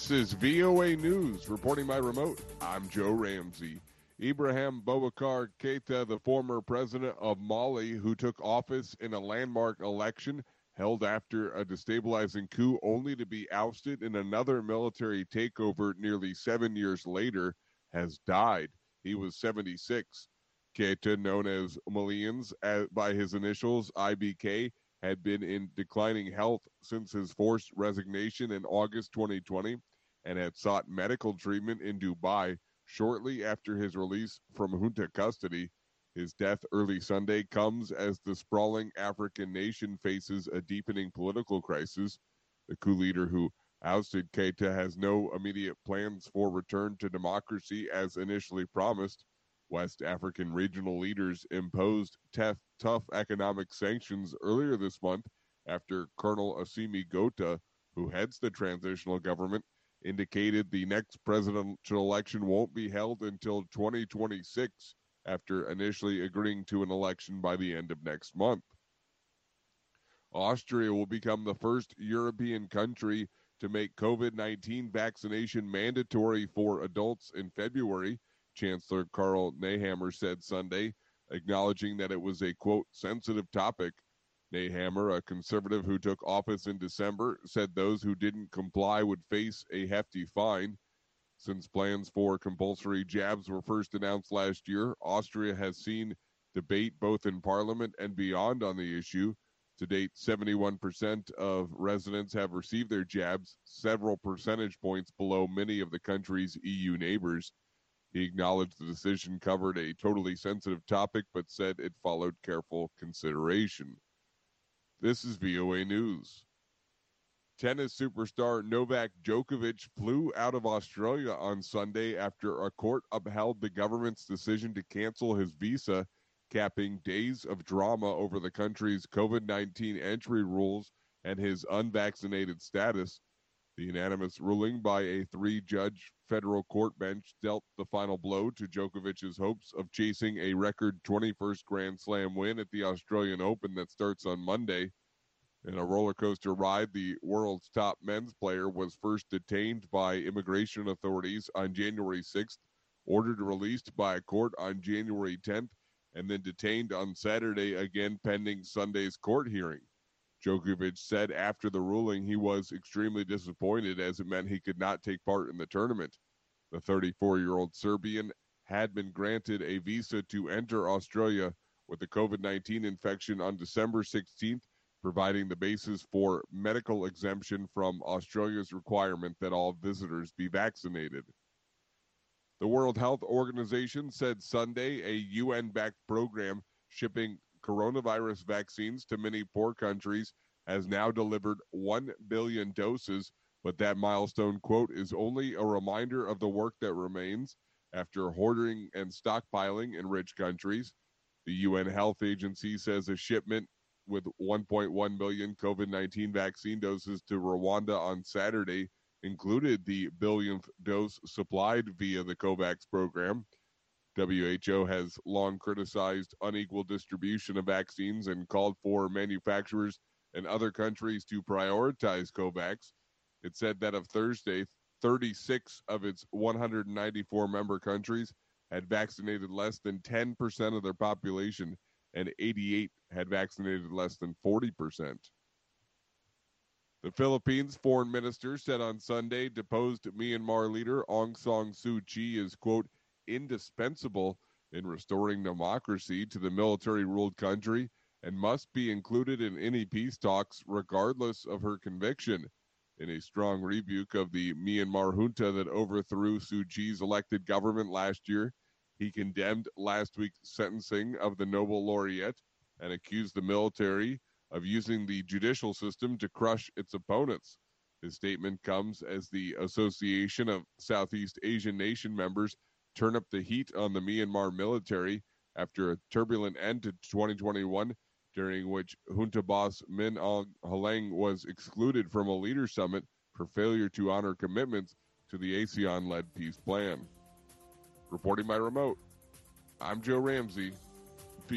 This is VOA News. Reporting by remote, I'm Joe Ramsey. Ibrahim Boubacar Keita, the former president of Mali, who took office in a landmark election held after a destabilizing coup only to be ousted in another military takeover nearly 7 years later, has died. He was 76. Keita, known as Malians by his initials IBK, had been in declining health since his forced resignation in August 2020 and had sought medical treatment in Dubai shortly after his release from junta custody. His death early Sunday comes as the sprawling African nation faces a deepening political crisis. The coup leader who ousted Keita has no immediate plans for return to democracy as initially promised. West African regional leaders imposed tough economic sanctions earlier this month after Colonel Assimi Goïta, who heads the transitional government, indicated the next presidential election won't be held until 2026 after initially agreeing to an election by the end of next month. Austria will become the first European country to make COVID-19 vaccination mandatory for adults in February, Chancellor Karl Nehammer said Sunday, acknowledging that it was a, quote, sensitive topic. Nehammer, a conservative who took office in December, said those who didn't comply would face a hefty fine. Since plans for compulsory jabs were first announced last year, Austria has seen debate both in parliament and beyond on the issue. To date, 71% of residents have received their jabs, several percentage points below many of the country's EU neighbors. He acknowledged the decision covered a totally sensitive topic, but said it followed careful consideration. This is VOA News. Tennis superstar Novak Djokovic flew out of Australia on Sunday after a court upheld the government's decision to cancel his visa, capping days of drama over the country's COVID-19 entry rules and his unvaccinated status. The unanimous ruling by a 3-judge federal court bench dealt the final blow to Djokovic's hopes of chasing a record 21st Grand Slam win at the Australian Open that starts on Monday. In a roller coaster ride, the world's top men's player was first detained by immigration authorities on January 6th, ordered released by a court on January 10th, and then detained on Saturday again pending Sunday's court hearing. Djokovic said after the ruling he was extremely disappointed as it meant he could not take part in the tournament. The 34-year-old Serbian had been granted a visa to enter Australia with a COVID-19 infection on December 16th, providing the basis for medical exemption from Australia's requirement that all visitors be vaccinated. The World Health Organization said Sunday a UN-backed program shipping coronavirus vaccines to many poor countries has now delivered 1 billion doses, but that milestone, quote, is only a reminder of the work that remains after hoarding and stockpiling in rich countries. The UN Health Agency says a shipment with 1.1 million COVID-19 vaccine doses to Rwanda on Saturday included the billionth dose supplied via the COVAX program. WHO has long criticized unequal distribution of vaccines and called for manufacturers and other countries to prioritize COVAX. It said that of Thursday, 36 of its 194 member countries had vaccinated less than 10% of their population, and 88 had vaccinated less than 40%. The Philippines foreign minister said on Sunday deposed Myanmar leader Aung San Suu Kyi is, quote, indispensable in restoring democracy to the military-ruled country and must be included in any peace talks regardless of her conviction. In a strong rebuke of the Myanmar junta that overthrew Suu Kyi's elected government last year, he condemned last week's sentencing of the Nobel laureate and accused the military of using the judicial system to crush its opponents. His statement comes as the Association of Southeast Asian Nation members turn up the heat on the Myanmar military after a turbulent end to 2021, during which junta boss Min Aung Hlaing was excluded from a leader summit for failure to honor commitments to the ASEAN-led peace plan. Reporting by remote, I'm Joe Ramsey.